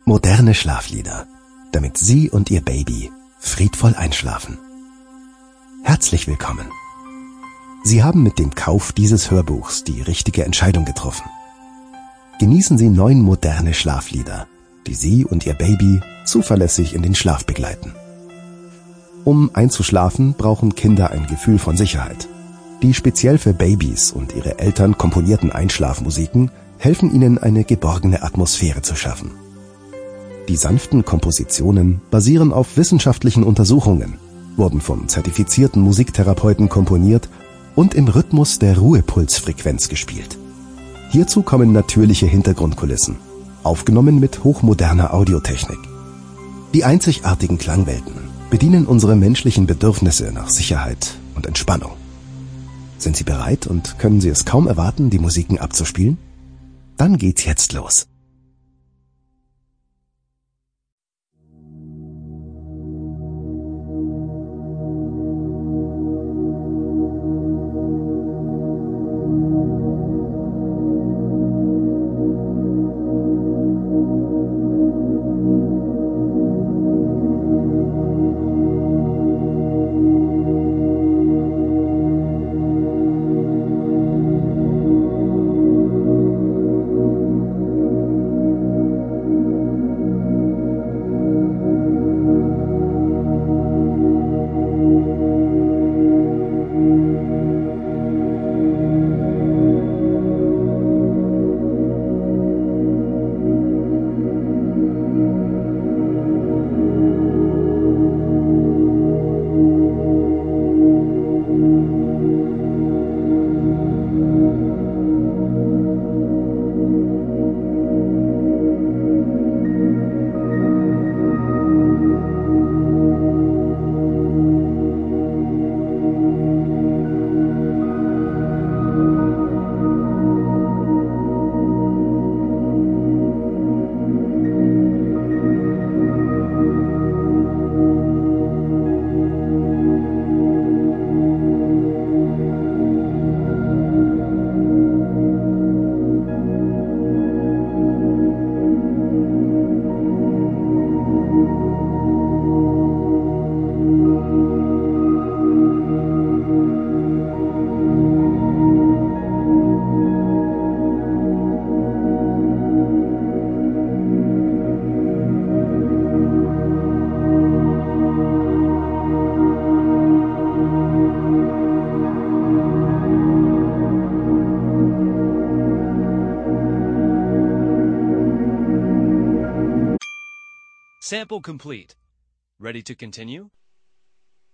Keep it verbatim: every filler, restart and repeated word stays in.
Moderne Schlaflieder, damit Sie und Ihr Baby friedvoll einschlafen. Herzlich willkommen. Sie haben mit dem Kauf dieses Hörbuchs die richtige Entscheidung getroffen. Genießen Sie neun moderne Schlaflieder, die Sie und Ihr Baby zuverlässig in den Schlaf begleiten. Um einzuschlafen, brauchen Kinder ein Gefühl von Sicherheit. Die speziell für Babys und ihre Eltern komponierten Einschlafmusiken helfen ihnen, eine geborgene Atmosphäre zu schaffen. Die sanften Kompositionen basieren auf wissenschaftlichen Untersuchungen, wurden von zertifizierten Musiktherapeuten komponiert und im Rhythmus der Ruhepulsfrequenz gespielt. Hierzu kommen natürliche Hintergrundkulissen, aufgenommen mit hochmoderner Audiotechnik. Die einzigartigen Klangwelten bedienen unsere menschlichen Bedürfnisse nach Sicherheit und Entspannung. Sind Sie bereit und können Sie es kaum erwarten, die Musiken abzuspielen? Dann geht's jetzt los. Sample complete. Ready to continue?